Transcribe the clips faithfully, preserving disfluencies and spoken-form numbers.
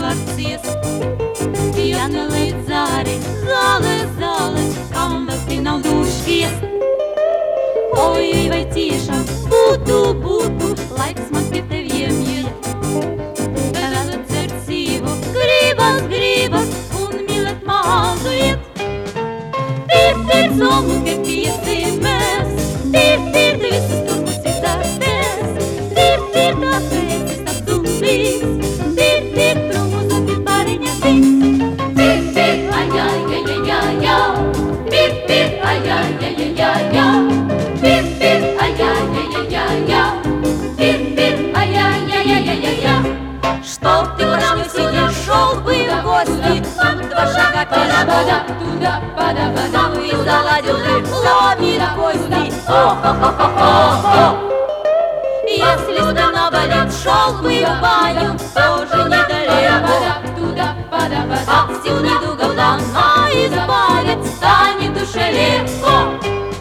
varcies. Viena līdz arī zāle, zāle, kam vēl tie nav duškies. Oi, vai tiešām būtu, būtu laiks man pie teviem iet. Tad dzert dzīvu, gribas, gribas un mīlēt mazliet. Tīr, tīr, zomu, ka tiesimies, tīr, tīr, visus tur mums izdarstēs. Tīr, tīr, tāpēc es tāds dumīgs, tīr, tīr, promos un pāriņa tiks. Tīr, tīr, ai, ai, ai, ai, ai, ai, tīr, tīr, ai, ai, ai, ai, ai, ai. Пир, пир, ай-яй-яй-яй-яй-яй, пир, пир, ай-яй-яй-яй-яй-яй. Что ты ко мне сидишь, шел бы в гости, два шага перебода, туда, пада-пада, и заладил ты, ломит кости. О-хо-хо-хо-хо-хо. Если спина болит, шел бы в баню, тоже недалеко, туда, пада-пада, а сил недугов дана избавит, станет душе легко.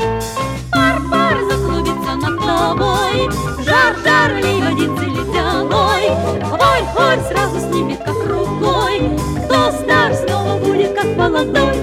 Жар, жар, лей водицы ледяной, Хорь, хорь, сразу снимет как рукой. Кто стар, снова будет как молодой.